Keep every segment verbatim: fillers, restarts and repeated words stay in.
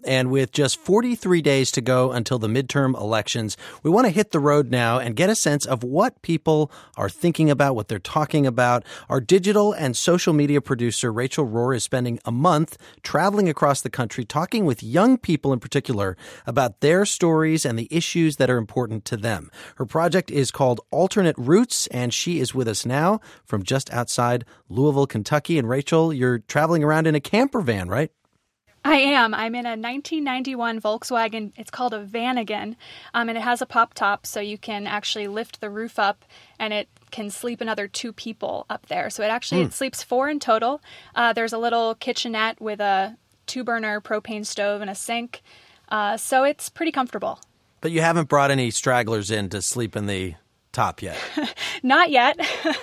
And with just forty-three days to go until the midterm elections, we want to hit the road now and get a sense of what people are thinking about, what they're talking about. Our digital and social media producer, Rachel Rohr, is spending a month traveling across the country, talking with young people in particular about their stories and the issues that are important to them. Her project is called Alternate Routes, and she is with us now from just outside Louisville, Kentucky. And Rachel, you're traveling around in a camper van, right? I am. I'm in a nineteen ninety-one Volkswagen. It's called a Vanagon, um, and it has a pop top, so you can actually lift the roof up, and it can sleep another two people up there. So it actually mm. it sleeps four in total. Uh, there's a little kitchenette with a two-burner propane stove and a sink, uh, so it's pretty comfortable. But you haven't brought any stragglers in to sleep in the top yet? Not yet.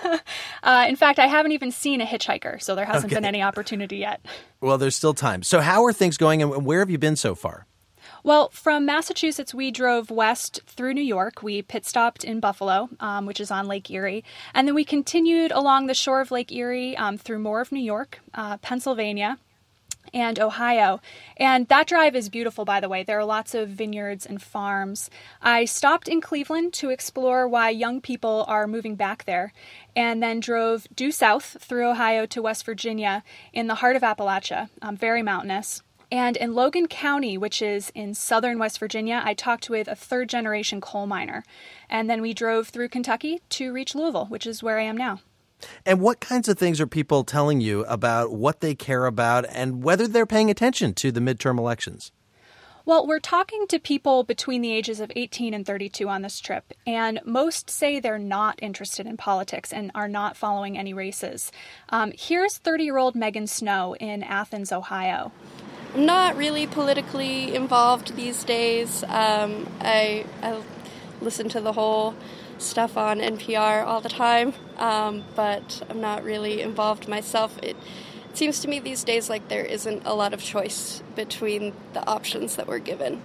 uh, in fact, I haven't even seen a hitchhiker, so there hasn't okay. been any opportunity yet. Well, there's still time. So how are things going, and where have you been so far? Well, from Massachusetts, we drove west through New York. We pit stopped in Buffalo, um, which is on Lake Erie. And then we continued along the shore of Lake Erie um, through more of New York, uh, Pennsylvania, and Ohio. And that drive is beautiful, by the way. There are lots of vineyards and farms. I stopped in Cleveland to explore why young people are moving back there, and then drove due south through Ohio to West Virginia in the heart of Appalachia, um, very mountainous. And in Logan County, which is in southern West Virginia, I talked with a third-generation coal miner. And then we drove through Kentucky to reach Louisville, which is where I am now. And what kinds of things are people telling you about what they care about and whether they're paying attention to the midterm elections? Well, we're talking to people between the ages of eighteen and thirty-two on this trip, and most say they're not interested in politics and are not following any races. Um, here's thirty-year-old Megan Snow in Athens, Ohio. I'm not really politically involved these days. Um, I, I listen to the whole stuff on N P R all the time, um, but I'm not really involved myself. It, it seems to me these days like there isn't a lot of choice between the options that we're given.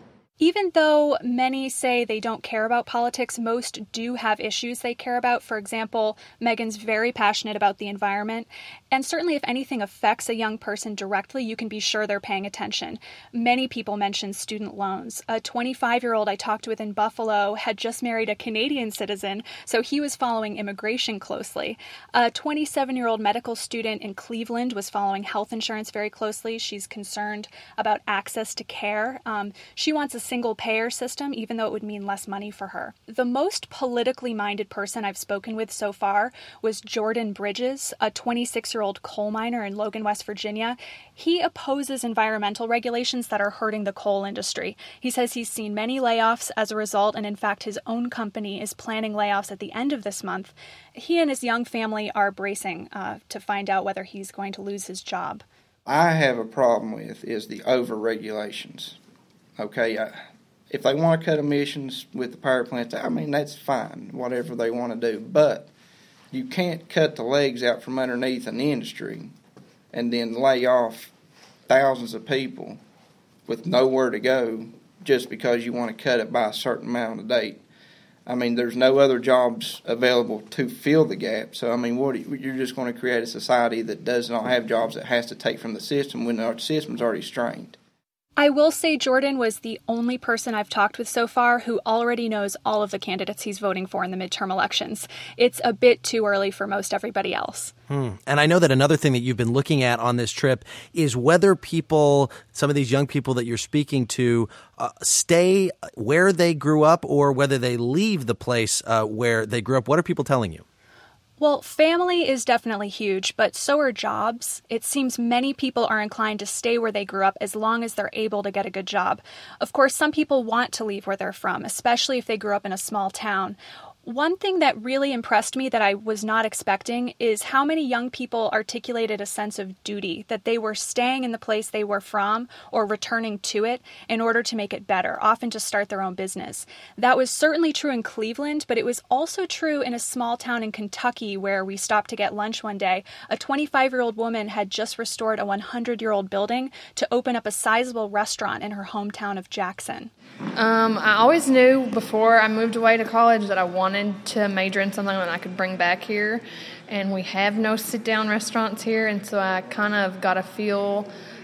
Even though many say they don't care about politics, most do have issues they care about. For example, Megan's very passionate about the environment. And certainly if anything affects a young person directly, you can be sure they're paying attention. Many people mention student loans. A twenty-five-year-old I talked with in Buffalo had just married a Canadian citizen, so he was following immigration closely. A twenty-seven-year-old medical student in Cleveland was following health insurance very closely. She's concerned about access to care. Um, she wants a single-payer system, even though it would mean less money for her. The most politically minded person I've spoken with so far was Jordan Bridges, a twenty-six-year-old coal miner in Logan, West Virginia. He opposes environmental regulations that are hurting the coal industry. He says he's seen many layoffs as a result, and in fact, his own company is planning layoffs at the end of this month. He and his young family are bracing uh, to find out whether he's going to lose his job. I have a problem with is the over-regulations. Okay, I, if they want to cut emissions with the power plants, I mean, that's fine, whatever they want to do. But you can't cut the legs out from underneath an industry and then lay off thousands of people with nowhere to go just because you want to cut it by a certain amount of date. I mean, there's no other jobs available to fill the gap. So, I mean, what you're just going to create a society that does not have jobs that has to take from the system when our system's already strained. I will say Jordan was the only person I've talked with so far who already knows all of the candidates he's voting for in the midterm elections. It's a bit too early for most everybody else. Hmm. And I know that another thing that you've been looking at on this trip is whether people, some of these young people that you're speaking to, uh, stay where they grew up or whether they leave the place uh, where they grew up. What are people telling you? Well, family is definitely huge, but so are jobs. It seems many people are inclined to stay where they grew up as long as they're able to get a good job. Of course, some people want to leave where they're from, especially if they grew up in a small town. One thing that really impressed me that I was not expecting is how many young people articulated a sense of duty, that they were staying in the place they were from or returning to it in order to make it better, often to start their own business. That was certainly true in Cleveland, but it was also true in a small town in Kentucky where we stopped to get lunch one day. A twenty-five-year-old woman had just restored a hundred-year-old building to open up a sizable restaurant in her hometown of Jackson. Um, I always knew before I moved away to college that I wanted to major in something that I could bring back here, and we have no sit-down restaurants here, and so I kind of got a feel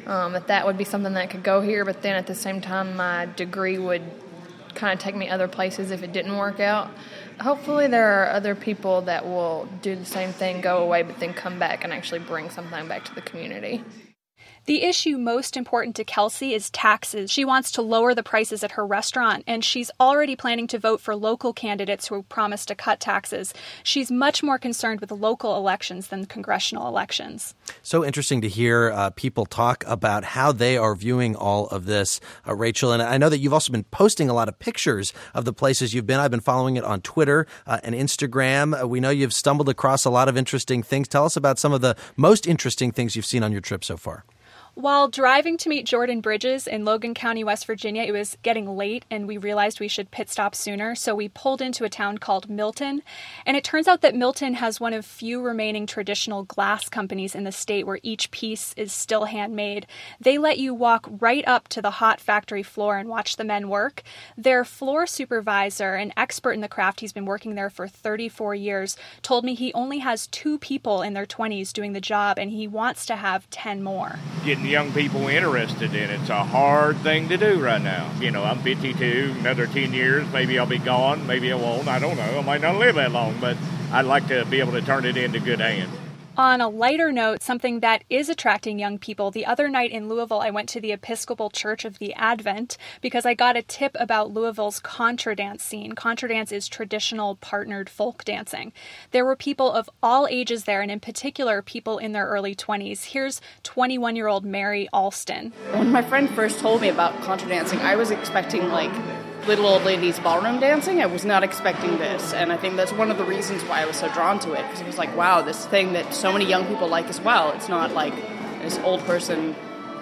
Um, that that would be something that could go here, but then at the same time, my degree would kind of take me other places if it didn't work out. Hopefully there are other people that will do the same thing, go away, but then come back and actually bring something back to the community. The issue most important to Kelsey is taxes. She wants to lower the prices at her restaurant, and she's already planning to vote for local candidates who promise to cut taxes. She's much more concerned with local elections than congressional elections. So interesting to hear uh, people talk about how they are viewing all of this, uh, Rachel. And I know that you've also been posting a lot of pictures of the places you've been. I've been following it on Twitter uh, and Instagram. Uh, we know you've stumbled across a lot of interesting things. Tell us about some of the most interesting things you've seen on your trip so far. While driving to meet Jordan Bridges in Logan County, West Virginia, it was getting late and we realized we should pit stop sooner, so we pulled into a town called Milton. And it turns out that Milton has one of few remaining traditional glass companies in the state where each piece is still handmade. They let you walk right up to the hot factory floor and watch the men work. Their floor supervisor, an expert in the craft, he's been working there for thirty-four years, told me he only has two people in their twenties doing the job and he wants to have ten more. Getting young people interested in it. It's a hard thing to do right now. You know, I'm fifty-two, another ten years, maybe I'll be gone, maybe I won't, I don't know. I might not live that long, but I'd like to be able to turn it into good hands. On a lighter note, something that is attracting young people, the other night in Louisville, I went to the Episcopal Church of the Advent because I got a tip about Louisville's contra dance scene. Contra dance is traditional partnered folk dancing. There were people of all ages there, and in particular, people in their early twenties. Here's twenty-one-year-old Mary Alston. When my friend first told me about contra dancing, I was expecting, like, little old ladies ballroom dancing. I was not expecting this, and I think that's one of the reasons why I was so drawn to it, because it was like, wow, this thing that so many young people like as well. It's not like this old person,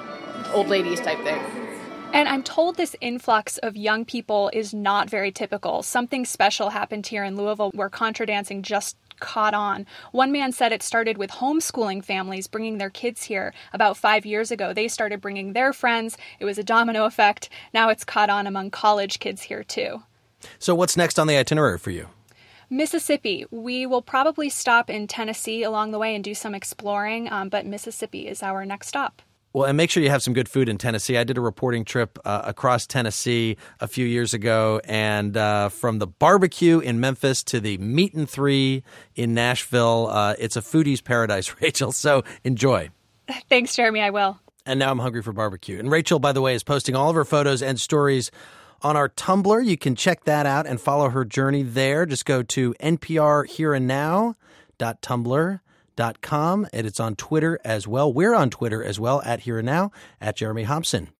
old ladies type thing. And I'm told this influx of young people is not very typical. Something special happened here in Louisville where contra dancing just caught on. One man said it started with homeschooling families bringing their kids here about five years ago. They started bringing their friends. It was a domino effect. Now it's caught on among college kids here too. So what's next on the itinerary for you? Mississippi. We will probably stop in Tennessee along the way and do some exploring, um, but Mississippi is our next stop. Well, and make sure you have some good food in Tennessee. I did a reporting trip uh, across Tennessee a few years ago, and uh, from the barbecue in Memphis to the Meat and Three in Nashville, uh, it's a foodie's paradise, Rachel, so enjoy. Thanks, Jeremy, I will. And now I'm hungry for barbecue. And Rachel, by the way, is posting all of her photos and stories on our Tumblr. You can check that out and follow her journey there. Just go to N P R here and now dot tumblr dot com, and it's on Twitter as well. We're on Twitter as well, at Here and Now, at Jeremy Hobson.